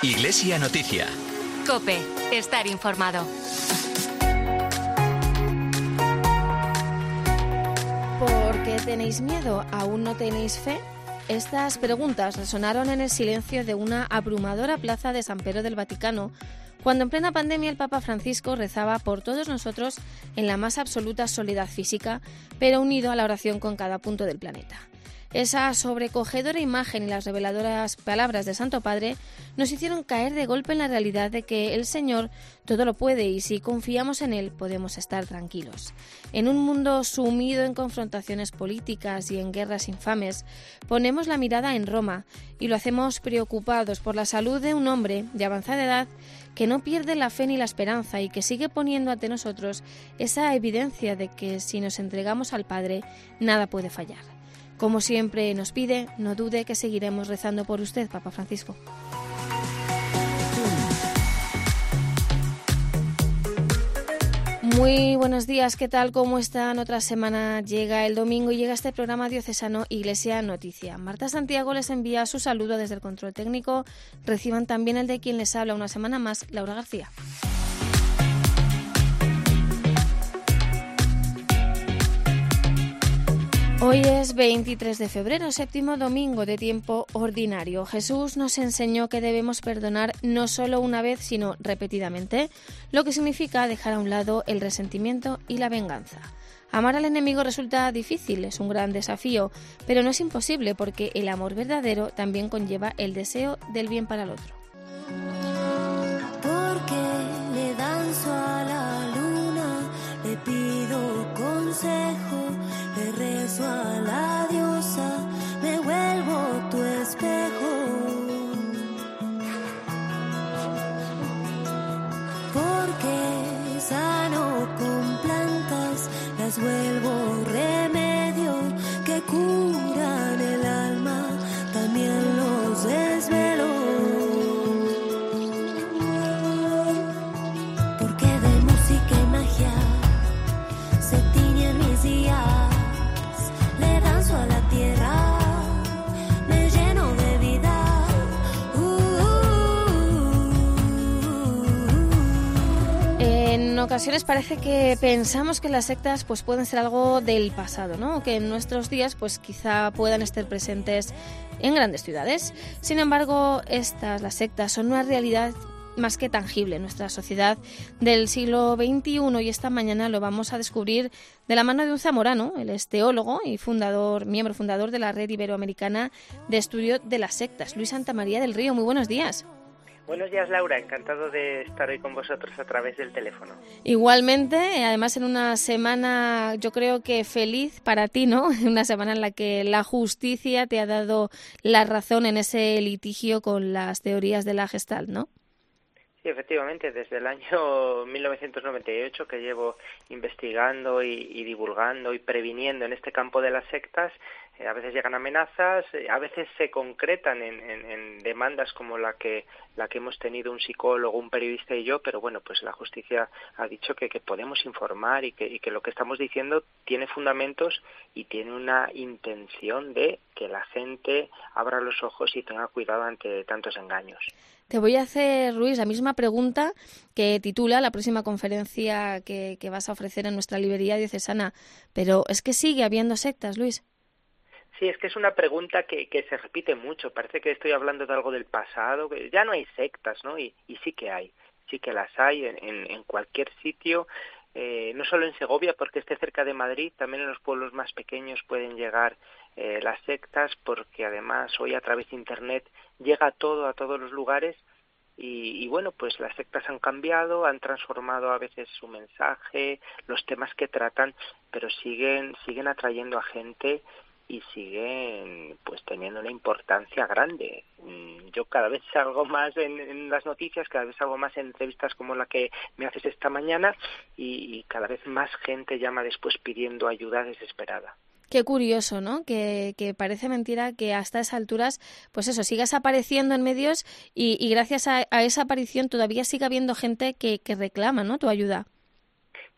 Iglesia Noticia. COPE. Estar informado. ¿Por qué tenéis miedo? ¿Aún no tenéis fe? Estas preguntas resonaron en el silencio de una abrumadora plaza de San Pedro del Vaticano, cuando en plena pandemia el Papa Francisco rezaba por todos nosotros en la más absoluta soledad física, pero unido a la oración con cada punto del planeta. Esa sobrecogedora imagen y las reveladoras palabras del Santo Padre nos hicieron caer de golpe en la realidad de que el Señor todo lo puede y si confiamos en Él podemos estar tranquilos. En un mundo sumido en confrontaciones políticas y en guerras infames, ponemos la mirada en Roma y lo hacemos preocupados por la salud de un hombre de avanzada edad que no pierde la fe ni la esperanza y que sigue poniendo ante nosotros esa evidencia de que si nos entregamos al Padre, nada puede fallar. Como siempre nos pide, no dude que seguiremos rezando por usted, Papa Francisco. Muy buenos días, ¿qué tal? ¿Cómo están? Otra semana llega el domingo y llega este programa diocesano Iglesia Noticia. Marta Santiago les envía su saludo desde el control técnico. Reciban también el de quien les habla una semana más, Laura García. Hoy es 23 de febrero, séptimo domingo de tiempo ordinario. Jesús nos enseñó que debemos perdonar no solo una vez, sino repetidamente, lo que significa dejar a un lado el resentimiento y la venganza. Amar al enemigo resulta difícil, es un gran desafío, pero no es imposible porque el amor verdadero también conlleva el deseo del bien para el otro. Porque le danzo a la luna, le pido consejo, le rezo a la diosa, me vuelvo tu espejo. Porque sano con plantas, las vuelvo remedio que curan el alma, también los desvelo. Porque de música y magia se tiñen mis días, le danzo a la tierra, me lleno de vida. En ocasiones parece que pensamos que las sectas pues pueden ser algo del pasado, ¿no? O que en nuestros días pues quizá puedan estar presentes en grandes ciudades. Sin embargo, las sectas son una realidad más que tangible en nuestra sociedad del siglo XXI y esta mañana lo vamos a descubrir de la mano de un zamorano. Él es teólogo y miembro fundador de la Red Iberoamericana de Estudio de las Sectas, Luis Santamaría del Río. Muy buenos días. Buenos días, Laura. Encantado de estar hoy con vosotros a través del teléfono. Igualmente, además en una semana yo creo que feliz para ti, ¿no? Una semana en la que la justicia te ha dado la razón en ese litigio con las teorías de la Gestalt, ¿no? Sí, efectivamente, desde el año 1998 que llevo investigando y divulgando y previniendo en este campo de las sectas. A veces llegan amenazas, a veces se concretan en demandas como la que hemos tenido un psicólogo, un periodista y yo, pero bueno, pues la justicia ha dicho que podemos informar y que lo que estamos diciendo tiene fundamentos y tiene una intención de que la gente abra los ojos y tenga cuidado ante tantos engaños. Te voy a hacer, Luis, la misma pregunta que titula la próxima conferencia que vas a ofrecer en nuestra librería diocesana, pero ¿es que sigue habiendo sectas, Luis? Sí, es que es una pregunta que se repite mucho. Parece que estoy hablando de algo del pasado, que ya no hay sectas, ¿no? Y sí que hay, sí que las hay en cualquier sitio, no solo en Segovia, porque esté cerca de Madrid, también en los pueblos más pequeños pueden llegar las sectas, porque además hoy a través de Internet llega todo a todos los lugares. Y bueno, pues las sectas han cambiado, han transformado a veces su mensaje, los temas que tratan, pero siguen atrayendo a gente y siguen pues teniendo una importancia grande. Yo cada vez salgo más en las noticias, cada vez salgo más en entrevistas como la que me haces esta mañana y cada vez más gente llama después pidiendo ayuda desesperada. Qué curioso, ¿no? Que parece mentira que hasta esas alturas, pues eso, sigas apareciendo en medios y gracias a esa aparición todavía sigue habiendo gente que reclama, ¿no?, tu ayuda.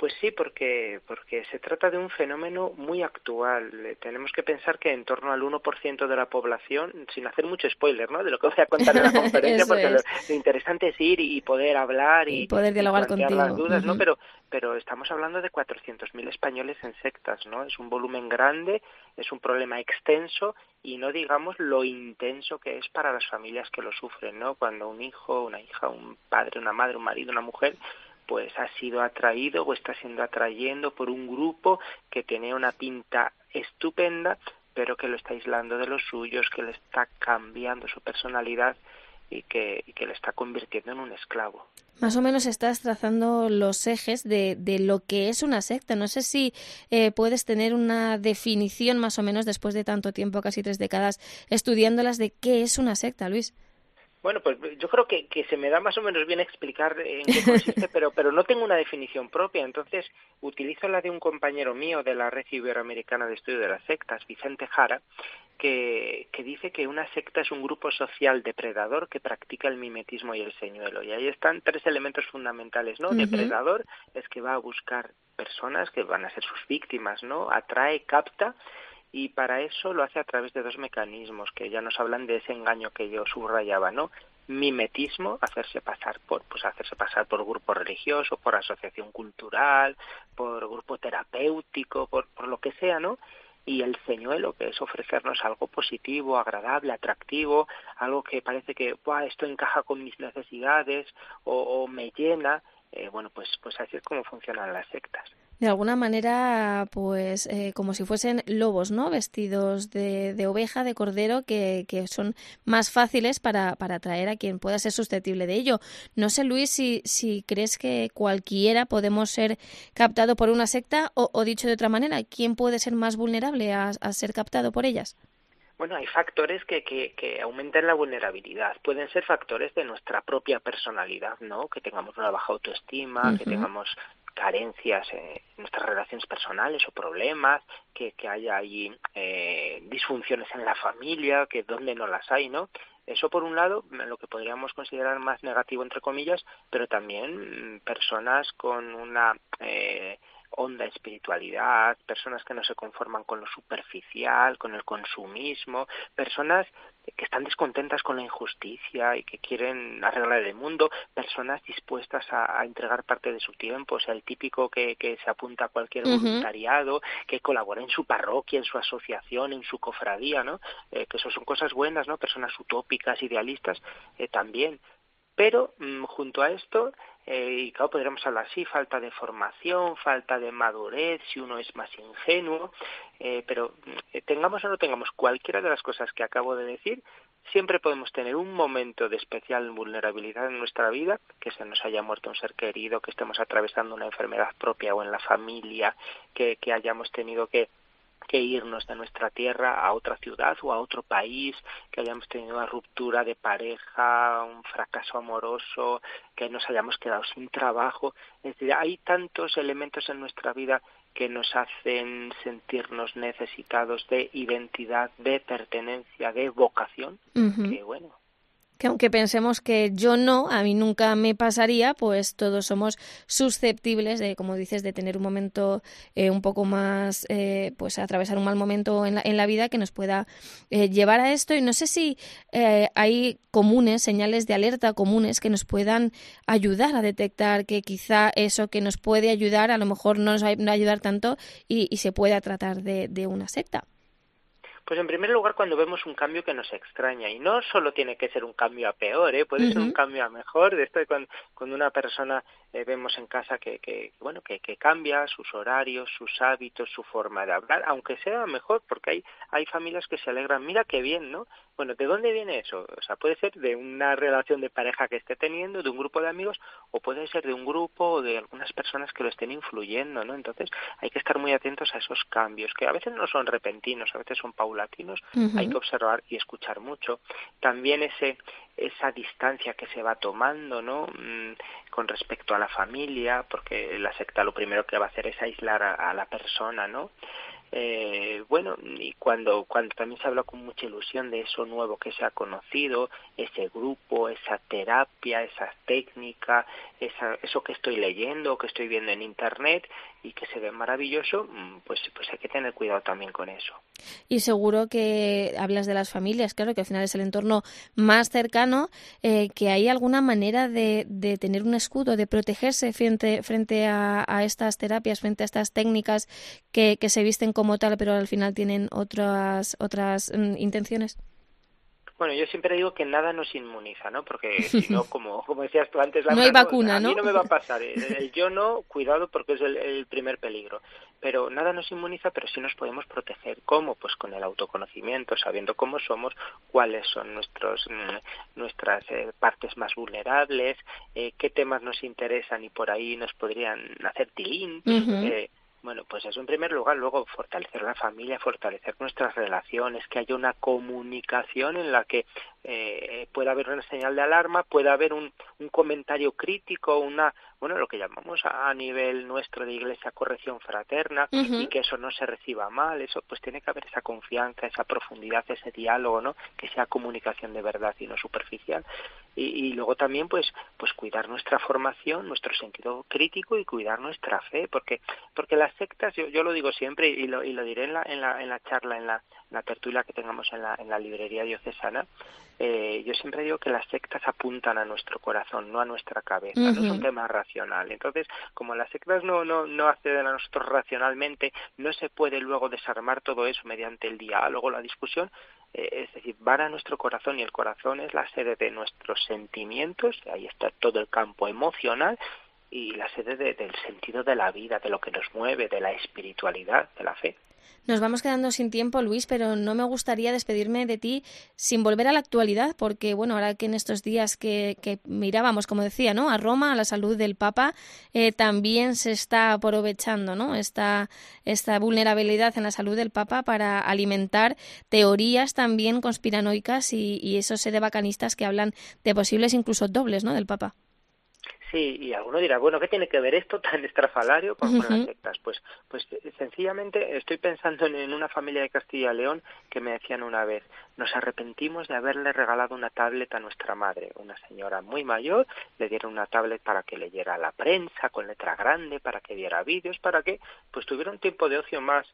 Pues sí, porque se trata de un fenómeno muy actual. Tenemos que pensar que en torno al 1% de la población, sin hacer mucho spoiler, ¿no?, de lo que voy a contar en la conferencia, porque lo interesante es ir y poder hablar y poder dialogar plantear contigo. las dudas, ¿no? Pero estamos hablando de 400.000 españoles en sectas, ¿no? Es un volumen grande, es un problema extenso y no digamos lo intenso que es para las familias que lo sufren, ¿no? Cuando un hijo, una hija, un padre, una madre, un marido, una mujer, pues ha sido atraído o está siendo atrayendo por un grupo que tenía una pinta estupenda, pero que lo está aislando de los suyos, que le está cambiando su personalidad y que le está convirtiendo en un esclavo. Más o menos estás trazando los ejes de lo que es una secta. No sé si puedes tener una definición más o menos después de tanto tiempo, casi 3 décadas, estudiándolas, de qué es una secta, Luis. Bueno, pues yo creo que se me da más o menos bien explicar en qué consiste, pero no tengo una definición propia, entonces utilizo la de un compañero mío de la Red Iberoamericana de Estudio de las Sectas, Vicente Jara, que dice que una secta es un grupo social depredador que practica el mimetismo y el señuelo. Y ahí están 3 elementos fundamentales, ¿no? Depredador es que va a buscar personas que van a ser sus víctimas, ¿no? Atrae, capta, y para eso lo hace a través de 2 mecanismos que ya nos hablan de ese engaño que yo subrayaba, ¿no? Mimetismo, hacerse pasar por grupo religioso, por asociación cultural, por grupo terapéutico, por lo que sea, ¿no? Y el señuelo, que es ofrecernos algo positivo, agradable, atractivo, algo que parece que esto encaja con mis necesidades o me llena. Bueno, pues así es como funcionan las sectas. De alguna manera, pues como si fuesen lobos, ¿no? Vestidos de oveja, de cordero, que son más fáciles para atraer a quien pueda ser susceptible de ello. No sé, Luis, si crees que cualquiera podemos ser captado por una secta o dicho de otra manera, ¿quién puede ser más vulnerable a ser captado por ellas? Bueno, hay factores que aumentan la vulnerabilidad. Pueden ser factores de nuestra propia personalidad, ¿no? Que tengamos una baja autoestima, que tengamos carencias en nuestras relaciones personales o problemas, que haya ahí disfunciones en la familia, que donde no las hay, ¿no? Eso por un lado, lo que podríamos considerar más negativo entre comillas, pero también personas con una honda espiritualidad, personas que no se conforman con lo superficial, con el consumismo, personas que están descontentas con la injusticia y que quieren arreglar el mundo, personas dispuestas a entregar parte de su tiempo, o sea, el típico que se apunta a cualquier voluntariado, que colabora en su parroquia, en su asociación, en su cofradía, ¿no? Que eso son cosas buenas, ¿no? Personas utópicas, idealistas, también. Pero junto a esto, y claro, podríamos hablar así, falta de formación, falta de madurez, si uno es más ingenuo, pero tengamos o no tengamos cualquiera de las cosas que acabo de decir, siempre podemos tener un momento de especial vulnerabilidad en nuestra vida, que se nos haya muerto un ser querido, que estemos atravesando una enfermedad propia o en la familia, que hayamos tenido que irnos de nuestra tierra a otra ciudad o a otro país, que hayamos tenido una ruptura de pareja, un fracaso amoroso, que nos hayamos quedado sin trabajo. Es decir, hay tantos elementos en nuestra vida que nos hacen sentirnos necesitados de identidad, de pertenencia, de vocación, que bueno. Que aunque pensemos que a mí nunca me pasaría, pues todos somos susceptibles de, como dices, de tener un momento un poco más, pues atravesar un mal momento en la vida que nos pueda llevar a esto. Y no sé si hay señales de alerta comunes que nos puedan ayudar a detectar que quizá eso que nos puede ayudar a lo mejor no nos va a ayudar tanto y se pueda tratar de una secta. Pues en primer lugar, cuando vemos un cambio que nos extraña, y no solo tiene que ser un cambio a peor, puede ser un cambio a mejor, de esto de cuando una persona vemos en casa que cambia sus horarios, sus hábitos, su forma de hablar, aunque sea mejor, porque hay familias que se alegran, mira qué bien, ¿no? Bueno, ¿de dónde viene eso? O sea, puede ser de una relación de pareja que esté teniendo, de un grupo de amigos, o puede ser de un grupo o de algunas personas que lo estén influyendo, ¿no? Entonces, hay que estar muy atentos a esos cambios, que a veces no son repentinos, a veces son paulatinos, hay que observar y escuchar mucho. También esa distancia que se va tomando, ¿no? Con respecto a la familia, porque la secta lo primero que va a hacer es aislar a la persona, ¿no? Bueno, y cuando también se habla con mucha ilusión de eso nuevo que se ha conocido, ese grupo, esa terapia, esa técnica, eso que estoy leyendo, que estoy viendo en internet y que se ve maravilloso, pues hay que tener cuidado también con eso. Y seguro que hablas de las familias, claro, que al final es el entorno más cercano, que hay alguna manera de tener un escudo, de protegerse frente a estas terapias, frente a estas técnicas que se visten como tal, pero al final tienen otras intenciones. Bueno, yo siempre digo que nada nos inmuniza, ¿no? Porque si no, como decías tú antes, no hay vacuna, ¿no? A mí no me va a pasar. El yo no, cuidado, porque es el primer peligro. Pero nada nos inmuniza, pero sí nos podemos proteger. ¿Cómo? Pues con el autoconocimiento, sabiendo cómo somos, cuáles son nuestras partes más vulnerables, qué temas nos interesan y por ahí nos podrían hacer tilín. Bueno, pues eso en primer lugar. Luego fortalecer la familia, fortalecer nuestras relaciones, que haya una comunicación en la que pueda haber una señal de alarma, pueda haber un comentario crítico, lo que llamamos a nivel nuestro de iglesia corrección fraterna, y que eso no se reciba mal. Eso pues tiene que haber esa confianza, esa profundidad, ese diálogo, ¿no? Que sea comunicación de verdad y no superficial. Y luego también pues cuidar nuestra formación, nuestro sentido crítico y cuidar nuestra fe, porque las sectas, yo lo digo siempre y lo diré en la charla, en la tertulia que tengamos en la librería diocesana. Yo siempre digo que las sectas apuntan a nuestro corazón, no a nuestra cabeza, no es un tema racional. Entonces, como las sectas no acceden a nosotros racionalmente, no se puede luego desarmar todo eso mediante el diálogo, la discusión. Es decir, van a nuestro corazón, y el corazón es la sede de nuestros sentimientos, ahí está todo el campo emocional, y la sede del sentido de la vida, de lo que nos mueve, de la espiritualidad, de la fe. Nos vamos quedando sin tiempo, Luis, pero no me gustaría despedirme de ti sin volver a la actualidad, porque bueno, ahora que en estos días que mirábamos, como decía, ¿no?, a Roma, a la salud del Papa, también se está aprovechando, ¿no?, esta vulnerabilidad en la salud del Papa para alimentar teorías también conspiranoicas y esos sedevacanistas que hablan de posibles incluso dobles, ¿no?, del Papa. Sí, y alguno dirá, bueno, ¿qué tiene que ver esto tan estrafalario con las sectas? Pues sencillamente estoy pensando en una familia de Castilla y León que me decían una vez: nos arrepentimos de haberle regalado una tablet a nuestra madre, una señora muy mayor. Le dieron una tablet para que leyera la prensa con letra grande, para que viera vídeos, para que pues tuviera un tiempo de ocio más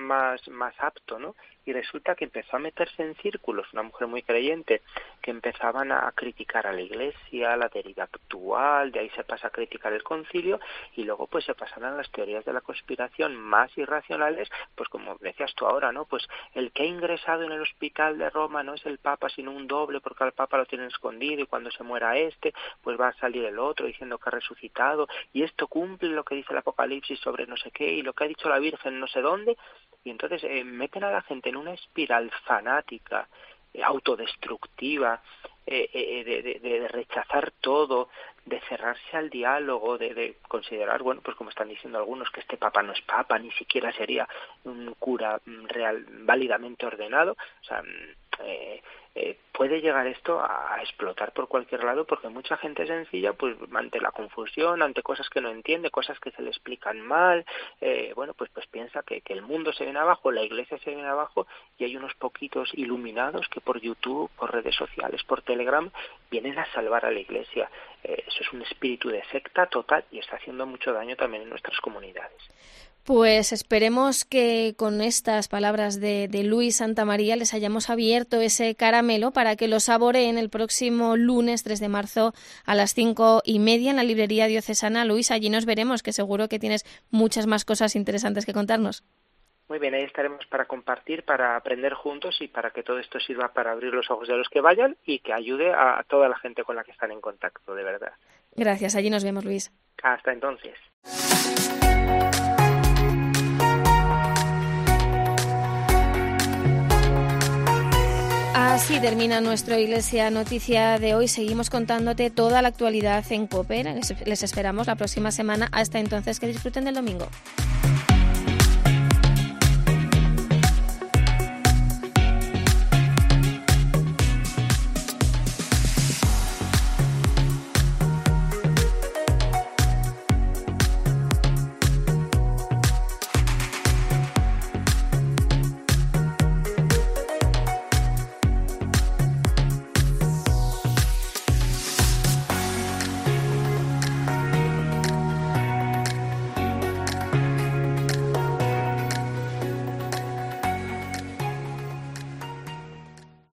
apto, ¿no? Y resulta que empezó a meterse en círculos, una mujer muy creyente, que empezaban a criticar a la Iglesia, la deriva actual, de ahí se pasa a criticar el concilio, y luego pues se pasan a las teorías de la conspiración más irracionales, pues como decías tú ahora, ¿no? Pues el que ha ingresado en el hospital de Roma no es el Papa, sino un doble, porque al Papa lo tienen escondido, y cuando se muera pues va a salir el otro diciendo que ha resucitado, y esto cumple lo que dice el Apocalipsis sobre no sé qué, y lo que ha dicho la Virgen no sé dónde. Y entonces meten a la gente en una espiral fanática, autodestructiva, de rechazar todo, de cerrarse al diálogo, de considerar, bueno, pues como están diciendo algunos, que este Papa no es Papa, ni siquiera sería un cura válidamente ordenado. O sea, puede llegar esto a explotar por cualquier lado, porque mucha gente sencilla, pues ante la confusión, ante cosas que no entiende, cosas que se le explican mal, pues piensa que el mundo se viene abajo, la Iglesia se viene abajo, y hay unos poquitos iluminados que por YouTube, por redes sociales, por Telegram, vienen a salvar a la Iglesia. Eso es un espíritu de secta total y está haciendo mucho daño también en nuestras comunidades. Pues esperemos que con estas palabras de Luis Santamaría les hayamos abierto ese caramelo para que lo saboreen el próximo lunes 3 de marzo a las 5:30 en la librería diocesana. Luis, allí nos veremos, que seguro que tienes muchas más cosas interesantes que contarnos. Muy bien, ahí estaremos para compartir, para aprender juntos y para que todo esto sirva para abrir los ojos de los que vayan y que ayude a toda la gente con la que están en contacto, de verdad. Gracias, allí nos vemos, Luis. Hasta entonces. Así termina nuestra Iglesia Noticia de hoy. Seguimos contándote toda la actualidad en COPE. Les esperamos la próxima semana. Hasta entonces, que disfruten del domingo.